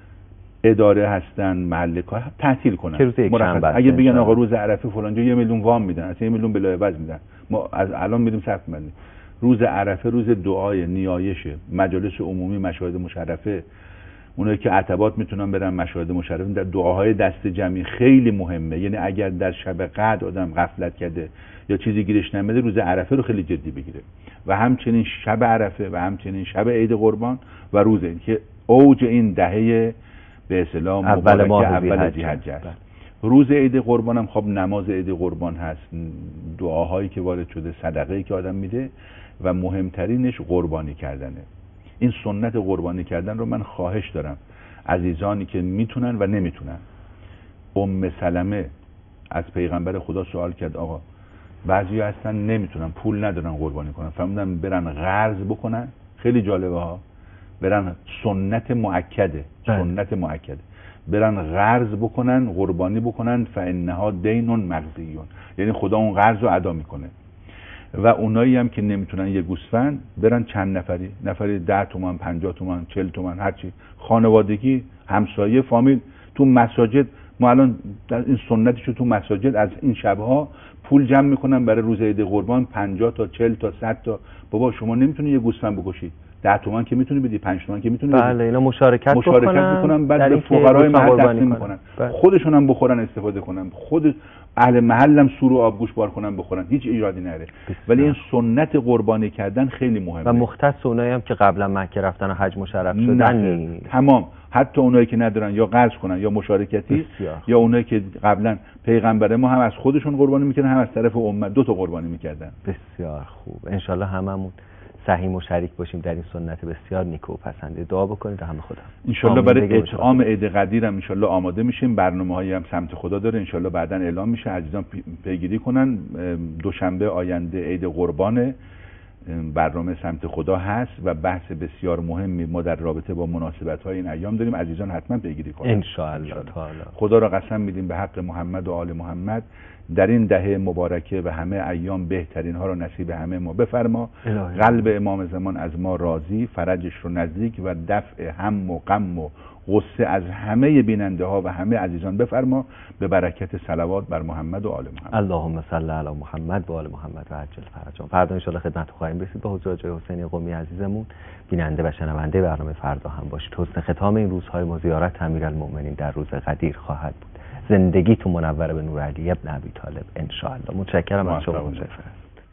اداره هستن محل کار تعطیل کنن. اگه بگن آقا روز عرفه فلان جا یه میلیون وام میدن، اصلا یه میلیون بلا عوض میدن، ما از الان میریم صرف می‌کنیم. روز عرفه روز دعای، نیایش، مجالس عمومی، مشاهد مشرفه، اونایی که عتبات میتونن برن مشاهد مشرفه، در دعاهای دست جمعی خیلی مهمه. یعنی اگر در شب قدر آدم غفلت کرده یا چیزی گیرش نمیده، روز عرفه رو خیلی جدی بگیره. و همچنین شب عرفه و همچنین شب عید قربان و روز این که اوج این دهه به اصطلاح اول ماه اول ذی‌حجه است. روز عید قربان هم خب نماز عید قربان هست، دعاهایی که وارد شده، صدقه‌ای که آدم میده و مهمترینش قربانی کردنه. این سنت قربانی کردن رو من خواهش دارم عزیزانی که میتونن و نمیتونن. ام سلمه از پیغمبر خدا سوال کرد آقا بعضی هستن نمیتونن، پول ندارن قربانی کنن، فرمودن برن قرض بکنن. خیلی جالبه ها، برن سنت مؤکده، سنت مؤکده، برن قرض بکنن، قربانی بکنن، فانها دین مقضیون، یعنی خدا اون قرض رو ادا میکنه. و اونایی هم که نمیتونن یه گوسفند، برن چند نفری، نفری ده تومن، پنجاه تومن، چل تومن، هرچی، خانوادگی، همسایه، فامیل، تو مساجد. ما الان در این سنتشو تو مساجد از این شبها پول جمع میکنن برای روز عید قربان، پنجاه تا، چل تا، صد تا. بابا شما نمیتونی یه گوسفند بکشی، ده تومن که میتونی بدی، پنج تومن که میتونی بدی. بله، اینا مشارکت, مشارکت بکنن، بکنن بعد به فقرای محل تقسیم میکنن، خودشون هم بخورن، استفاده کنن، خود اهل محل هم سور و آبگوش بار کنن بخورن، هیچ ایرادی نره. ولی این سنت قربانی کردن خیلی مهمه و مختص اونایی هم که قبلا مکه رفتن و حج مشرف شدن. تمام، حتی اونایی که ندارن یا قرض کنن یا مشارکتی، یا اونایی که قبلا پیغمبر ما هم از خودشون قربانی میکردن، هم از طرف امت دو تا قربانی میکردن. بسیار خوب. ان شاءالله هممون سهیم و شریک باشیم در این سنت بسیار نیکو و پسنده. دعا بکنید همه خدا. ان شاءالله برای اطعام عید قدیر هم ان شاءالله آماده میشیم. برنامه‌هایی هم سمت خدا داره، ان شاءالله بعداً اعلام میشه، عزیزان پیگیری کنن. دوشنبه آینده عید قربان، برنامه سمت خدا هست و بحث بسیار مهمی ما در رابطه با مناسبت‌های این ایام داریم. عزیزان حتما پیگیری کنن ان شاءالله تعالی. خدا را قسم میدیم به حق محمد و آل محمد در این دهه مبارکه و همه ایام بهترین ها رو نصیب همه ما بفرما. قلب امام زمان از ما راضی، فرجش رو نزدیک و دفع هم و غم و غصه از همه بیننده ها و همه عزیزان بفرما، به برکت صلوات بر محمد و آل محمد. اللهم صل علی محمد و آل محمد و عجل فرجهم. فردا ان شاءالله خدمت خواهیم رسید با حضور جای حسینی قمی عزیزمون. بیننده و شنونده برنامه فردا هم باشید. حسن ختام این روزهای ما زیارت امیرالمومنین در روز قدیر خواهد بود. زندگی تو منور به نور علی ابن ابی طالب ان شاء الله. متشکرم از شما.